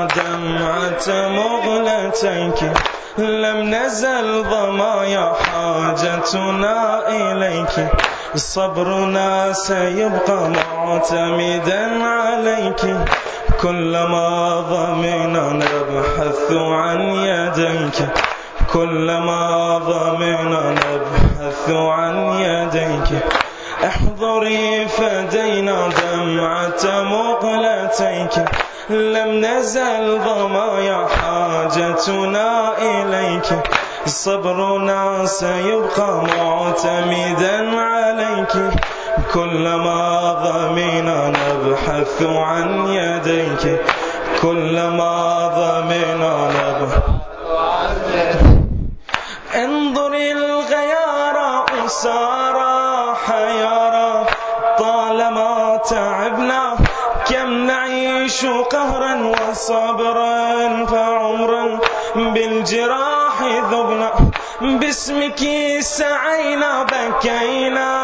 دمعة مغلتيك لم نزل ضمايا حاجتنا إليك صبرنا سيبقى معتمدا عليك كلما ضمنا نبحث عن يديك كلما ضمنا نبحث عن يديك احضري فدينا دمعة مقلتيك لم نزل ضمايا حاجتنا إليك صبرنا سيبقى معتمدا عليك كلما ضمنا نبحث عن يديك كلما ضمنا نبحث عن يديك انظري الغيار أسارى حيارى طالما تعبنا كم نعيش قهرا وصبرا فعمرا بالجراح ذبنا باسمك سعينا بكينا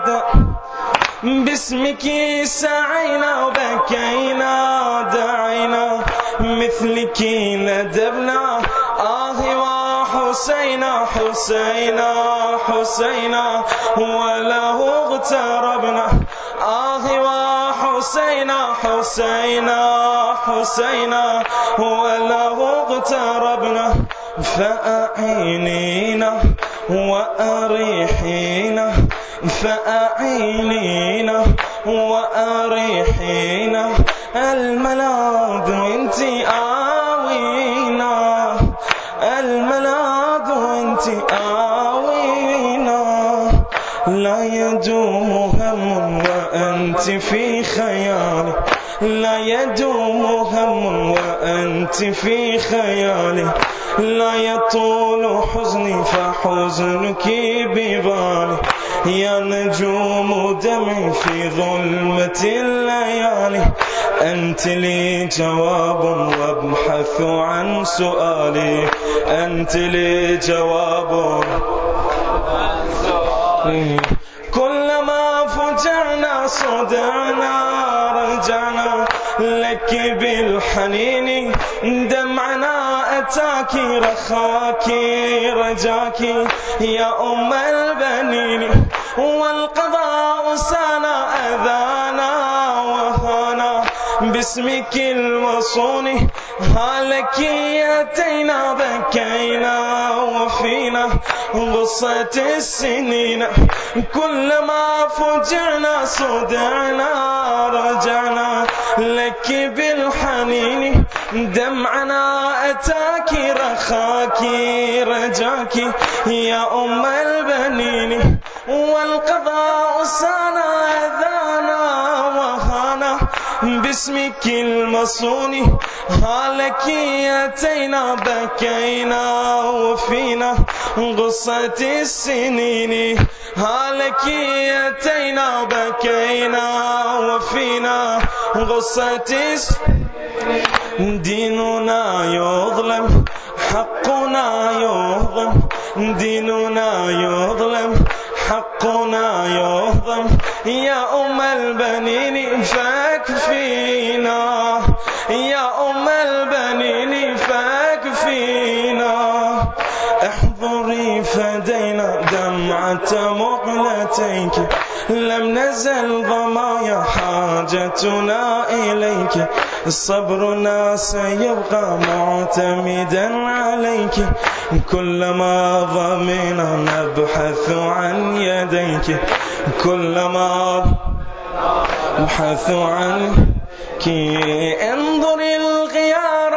باسمك سعينا وبكينا دعينا مثلك ندبنا وحسينا حسينا حسينا وله اغتربنا وحسينا حسينا حسينا وله اغتربنا فأعينينا وأريحينا فأعينينا وأريحينا الملاذ انت آوينا الملاذ انت آوينا لا يدوم هم وأنت في خيالي لا يدوم هم وأنت في خيالي لا يطول حزني فحزنك ببالي يا نجوم دمعي في ظلمة الليالي أنت لي جواب وابحث عن سؤالي أنت لي جواب عن سؤالي كلما فجعنا صدعنا رجعنا لك بالحنين دمعنا أتاك رخاك رجاك يا أم البنين والقضاء سانا أذانا وهانا باسمك المصون هالك ياتينا بكينا وفينا غصة السنين كلما فجعنا صدعنا رجعنا لك بالحنين دمعنا أتاك رخاك رجاك يا أم البنين والقضاء سانا أذانا وهانا باسمك المصون هالك ياتينا بكينا وفينا غصة السنين هالك ياتينا بكينا وفينا غصة السنين ديننا يظلم حقنا يهضم ديننا يظلم حقنا يهضم يا أم البنين فاكفينا يا أم البنين فاكفينا احضري فدينا دمعة مقلتيك لم نزل ضمايا حاجتنا إليك صبرنا سيبقى معتمدا عليك كلما ضمنا نبحث عن يديك كلما نبحث عنك انظري الغيار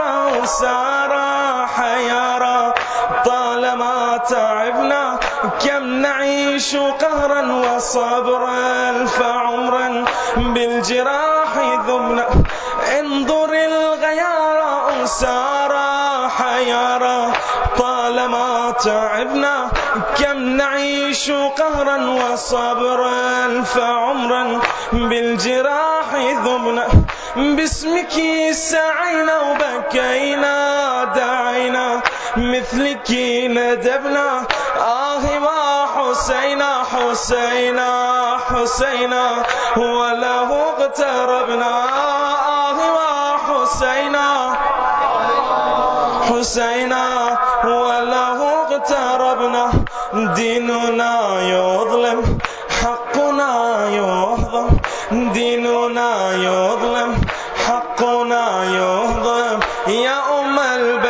سارى حيارى طالما تعبنا كم نعيش قهرا وصبرا فعمرا بالجراح ذبنا انظر الغيار سارى حيارى طالما تعبنا كم نعيش قهرا وصبرا فعمرا بالجراح ذبنا باسمك سعينا وبكينا دعينا مثلك ندبنا وحسينا حسينا حسينا وله اغتربنا وحسينا حسينا وله اغتربنا ديننا يظلم حقنا يهضم ديننا يظلم حقنا يهضم يا أم